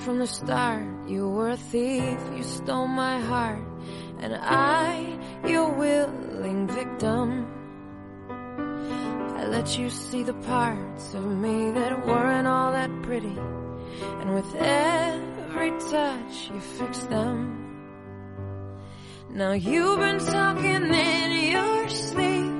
from the start. You were a thief, you stole my heart, and I, your willing victim. I let you see the parts of me that weren't all that pretty, and with every touch you fixed them. Now you've been talking in your sleep,